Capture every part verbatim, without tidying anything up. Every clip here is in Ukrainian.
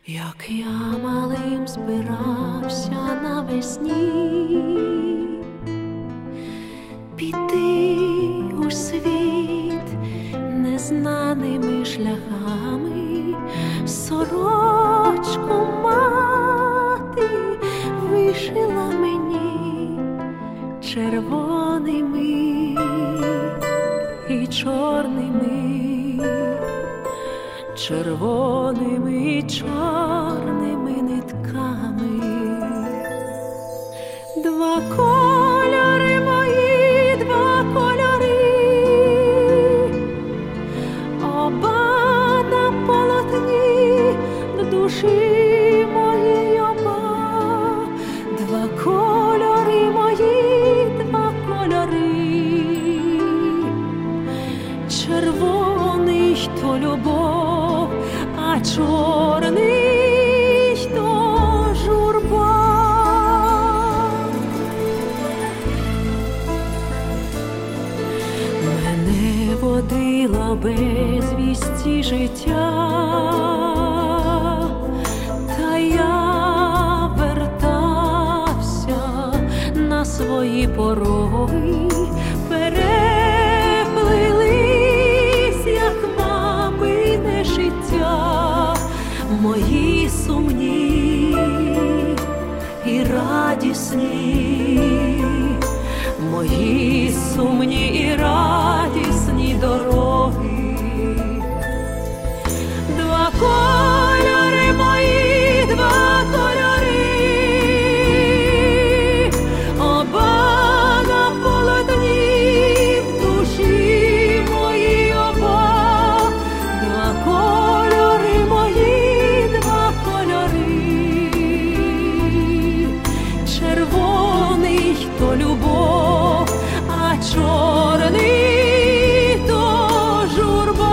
Як я малим збирався навесні піти у світ незнаними шляхами, сорочку мати вишила мені червоними і чорними, червоними і чорними нитками. Два кольори мої, два кольори, оба на полотні в душі моїй оба. Два кольори мої, два кольори, червоний то любов, а чорний то журба. Мене водила безвісті життя, та я вертався на свої пороги. Переплились, як мамине життя, мої сумні і радісні, мої сумні і радісні дороги. Два кольори мої, два кольори, оба на полотні в душі моїй оба. Два кольори мої, два кольори, червоний то любов, а чорний то журба.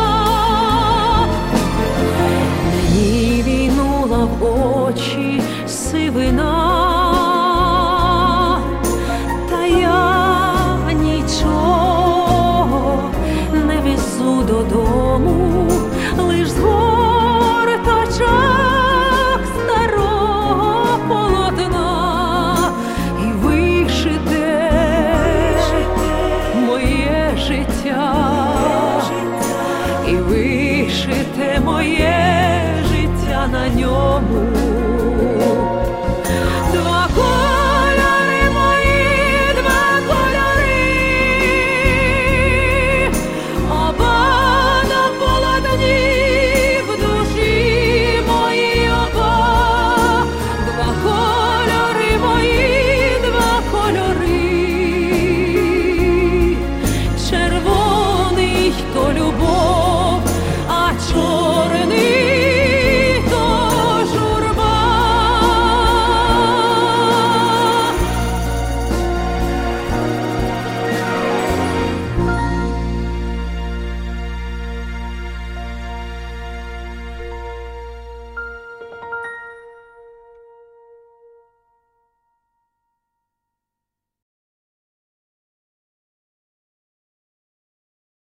Мені війнула в очі сивина, та я нічого не везу додому, лиш з горточок старого полотна і вишите моє життя, і вишите моє життя на ньому.